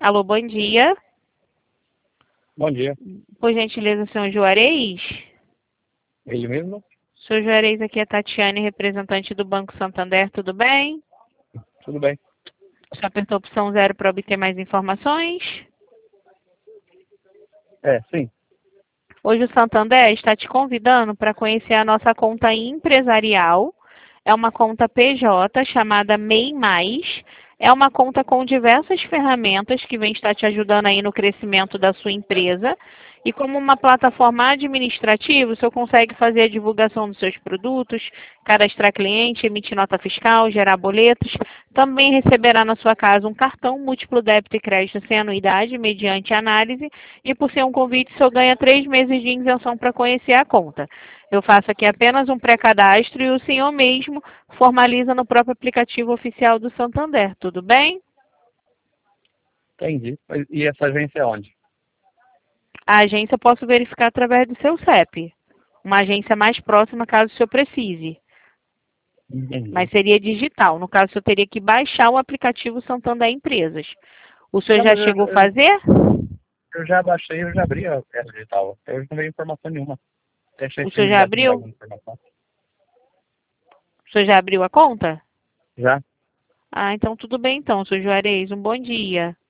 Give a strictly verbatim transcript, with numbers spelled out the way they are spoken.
Alô, bom dia. Bom dia. Por gentileza, senhor Juarez? Ele mesmo? Senhor Juarez, aqui é a Tatiane, representante do Banco Santander, tudo bem? Tudo bem. Você apertou a opção zero para obter mais informações? É, sim. Hoje o Santander está te convidando para conhecer a nossa conta empresarial. É uma conta P J chamada M E I Mais. É uma conta com diversas ferramentas que vem estar te ajudando aí no crescimento da sua empresa. E como uma plataforma administrativa, o senhor consegue fazer a divulgação dos seus produtos, cadastrar cliente, emitir nota fiscal, gerar boletos. Também receberá na sua casa um cartão múltiplo débito e crédito sem anuidade, mediante análise. E por ser um convite, o senhor ganha três meses de isenção para conhecer a conta. Eu faço aqui apenas um pré-cadastro e o senhor mesmo formaliza no próprio aplicativo oficial do Santander, tudo bem? Entendi. Mas e essa agência é onde? A agência eu posso verificar através do seu C E P. Uma agência mais próxima, caso o senhor precise. Entendi. Mas seria digital. No caso, o senhor teria que baixar o aplicativo Santander Empresas. O senhor Não, já mas eu, chegou a eu, fazer? eu já baixei, eu já abri a peça digital. Eu não veio informação nenhuma. Até achei O senhor estranho já já ter abriu? alguma informação. O senhor já abriu a conta? Já? Ah, então tudo bem então, senhor Juarez. Um bom dia.